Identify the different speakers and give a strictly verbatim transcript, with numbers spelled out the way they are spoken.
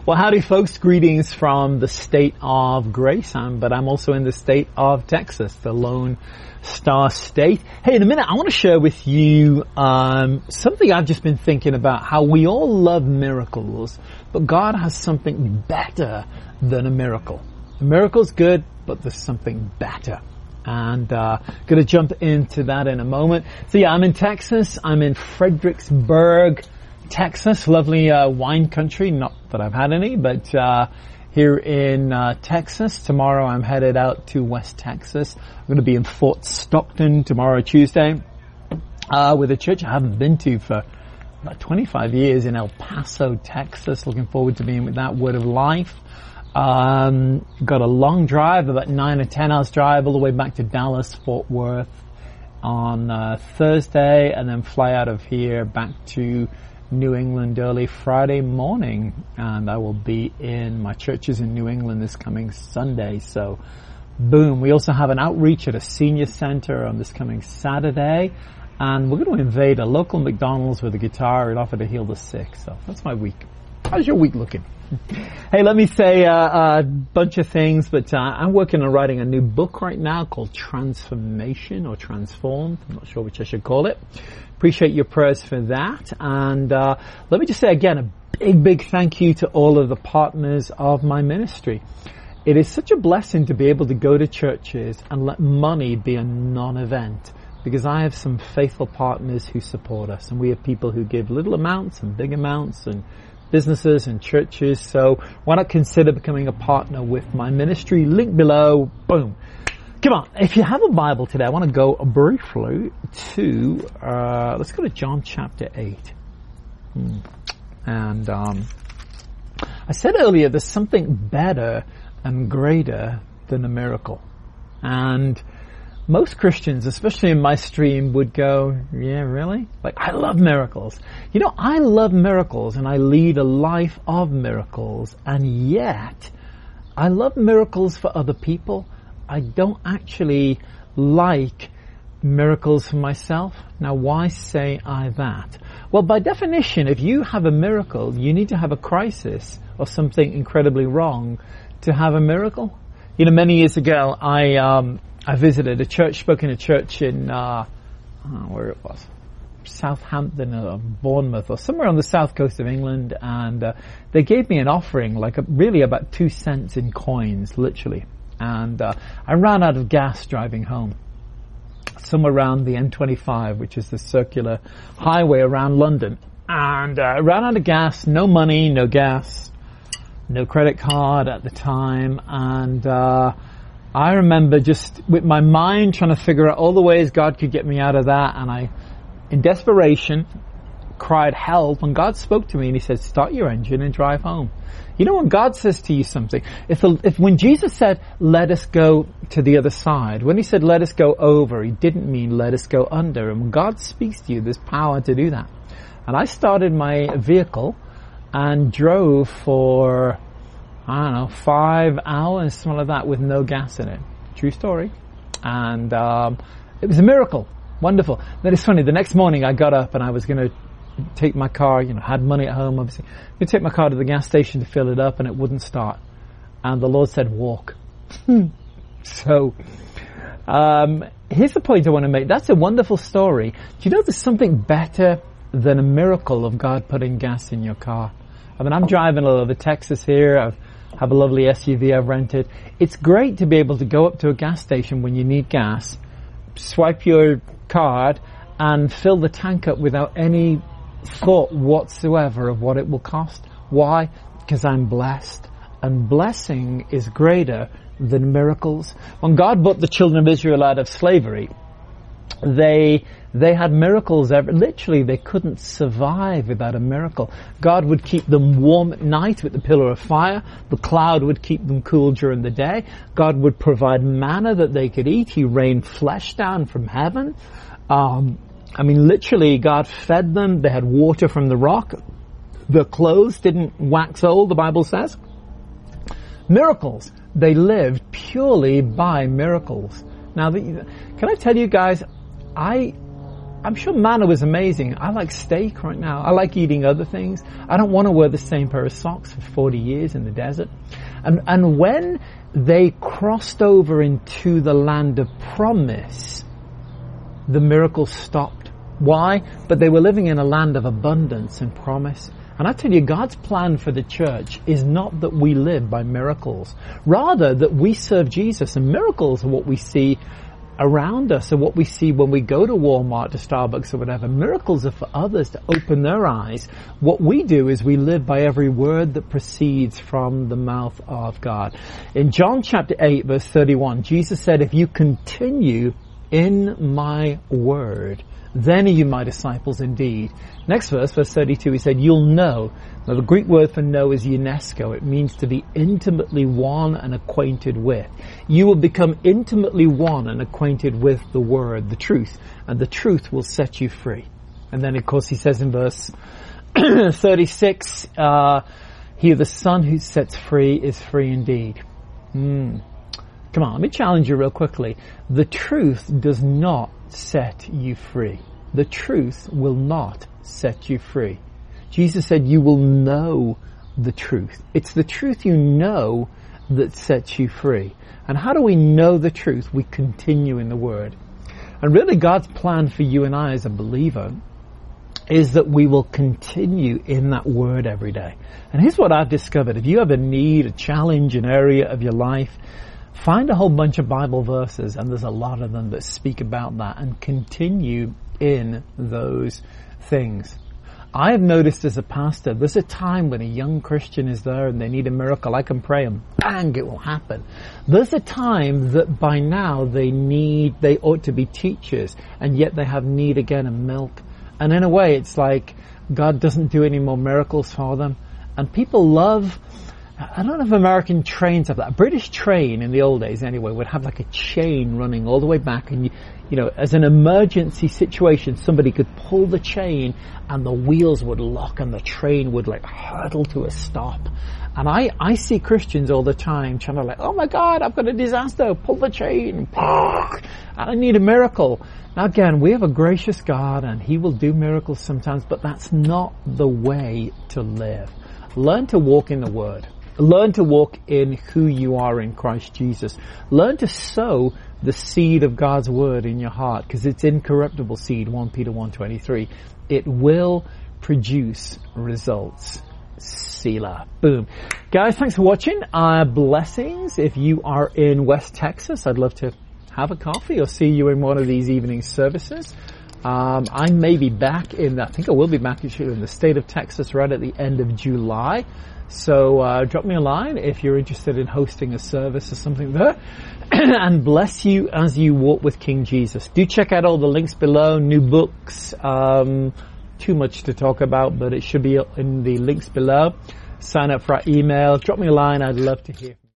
Speaker 1: Well, howdy folks, greetings from the state of grace, um, but I'm also in the state of Texas, the Lone Star State. Hey, in a minute, I want to share with you um, something I've just been thinking about, how we all love miracles, but God has something better than a miracle. A miracle's good, but there's something better. And uh going to jump into that in a moment. So yeah, I'm in Texas. I'm in Fredericksburg, Texas, lovely uh, wine country. Not that I've had any, but uh here in uh Texas. Tomorrow I'm headed out to West Texas. I'm going to be in Fort Stockton tomorrow, Tuesday, uh with a church I haven't been to for about twenty-five years in El Paso, Texas. Looking forward to being with that Word of Life. Um, got a long drive, about nine or ten hours drive, all the way back to Dallas, Fort Worth on uh, Thursday, and then fly out of here back to New England early Friday morning. And I will be in my churches in New England this coming Sunday. So, boom. We also have an outreach at a senior center on this coming Saturday. And we're going to invade a local McDonald's with a guitar and offer to heal the sick. So that's my week. How's your week looking? Hey, let me say uh, a bunch of things, but uh, I'm working on writing a new book right now called Transformation or Transformed. I'm not sure which I should call it. Appreciate your prayers for that. And uh, let me just say again, a big, big thank you to all of the partners of my ministry. It is such a blessing to be able to go to churches and let money be a non-event, because I have some faithful partners who support us, and we have people who give little amounts and big amounts, and businesses and churches. So why not consider becoming a partner with my ministry? Link below. Boom. Come on. If you have a Bible today, I want to go briefly to, uh, let's go to John chapter eight. Hmm. And um, I said earlier, there's something better and greater than a miracle. And most Christians, especially in my stream, would go, yeah, really? Like, I love miracles. You know, I love miracles and I lead a life of miracles, and yet I love miracles for other people. I don't actually like miracles for myself. Now, why say I that? Well, by definition, if you have a miracle, you need to have a crisis or something incredibly wrong to have a miracle. You know, many years ago, I, um, I visited a church, spoke in a church in, uh, I don't know where it was, Southampton or Bournemouth or somewhere on the south coast of England, and uh, they gave me an offering, like a, really about two cents in coins, literally. And uh, I ran out of gas driving home, somewhere around the M twenty-five, which is the circular highway around London. And uh, I ran out of gas, no money, no gas, no credit card at the time, and uh I remember just with my mind trying to figure out all the ways God could get me out of that, and I, in desperation, cried help, and God spoke to me and He said, start your engine and drive home. You know, when God says to you something, if, the, if when Jesus said, let us go to the other side, when He said, let us go over, He didn't mean let us go under. And when God speaks to you, there's power to do that. And I started my vehicle and drove for, I don't know, five hours, something like that, with no gas in it. True story. And um, it was a miracle. Wonderful. Then it's funny, the next morning I got up and I was going to take my car, you know, had money at home, obviously. I'm going to take my car to the gas station to fill it up, and it wouldn't start. And the Lord said, walk. So, um, here's the point I want to make. That's a wonderful story. Do you know there's something better than a miracle of God putting gas in your car? I mean, I'm driving all over Texas here. I've have a lovely S U V I've rented. It's great to be able to go up to a gas station when you need gas, swipe your card, and fill the tank up without any thought whatsoever of what it will cost. Why? Because I'm blessed. And blessing is greater than miracles. When God brought the children of Israel out of slavery, they they had miracles every, literally they couldn't survive without a miracle. God would keep them warm at night with the pillar of fire. The cloud would keep them cool during the day. God would provide manna that they could eat. He rained flesh down from heaven. Um, I mean, literally, God fed them. They had water from the rock. Their clothes didn't wax old, the Bible says. Miracles. They lived purely by miracles. Now, the, can I tell you guys, I I'm sure manna was amazing. I like steak right now. I like eating other things. I don't want to wear the same pair of socks for forty years in the desert. And, and when they crossed over into the land of promise, the miracles stopped. Why? But they were living in a land of abundance and promise. And I tell you, God's plan for the church is not that we live by miracles. Rather, that we serve Jesus. And miracles are what we see around us and what we see when we go to Walmart, to Starbucks or whatever. Miracles are for others to open their eyes. What we do is we live by every word that proceeds from the mouth of God. In John chapter eight, verse thirty-one, Jesus said, if you continue in my word, then are you my disciples indeed. Next verse, verse thirty-two, he said, you'll know. Now the Greek word for know is UNESCO. It means to be intimately one and acquainted with. You will become intimately one and acquainted with the word, the truth, and the truth will set you free. And then of course he says in verse thirty-six, uh, he the Son who sets free is free indeed. Mm. Come on, let me challenge you real quickly. The truth does not set you free. The truth will not set you free. Jesus said you will know the truth. It's the truth you know that sets you free. And how do we know the truth? We continue in the Word. And really God's plan for you and I as a believer is that we will continue in that Word every day. And here's what I've discovered. If you have a need, a challenge, an area of your life, find a whole bunch of Bible verses, and there's a lot of them that speak about that, and continue in those things. I have noticed as a pastor, there's a time when a young Christian is there and they need a miracle. I can pray and bang, it will happen. There's a time that by now they need, they ought to be teachers, and yet they have need again of milk. And in a way, it's like God doesn't do any more miracles for them. And people love, I don't know if American trains have that. A British train in the old days anyway would have like a chain running all the way back, and you, you know, as an emergency situation, somebody could pull the chain and the wheels would lock and the train would like hurtle to a stop. And I, I see Christians all the time trying to like, oh my God, I've got a disaster, pull the chain, and I need a miracle. Now again, we have a gracious God and He will do miracles sometimes, but that's not the way to live. Learn to walk in the Word. Learn to walk in who you are in Christ Jesus. Learn to sow the seed of God's Word in your heart, because it's incorruptible seed, First Peter one twenty-three. It will produce results. Selah. Boom. Guys, thanks for watching. Uh, blessings. If you are in West Texas, I'd love to have a coffee or see you in one of these evening services. Um, I may be back in, I think I will be back in the state of Texas right at the end of July. So uh, drop me a line if you're interested in hosting a service or something there. And bless you as you walk with King Jesus. Do check out all the links below, new books, um, too much to talk about, but it should be in the links below. Sign up for our email. Drop me a line. I'd love to hear from you.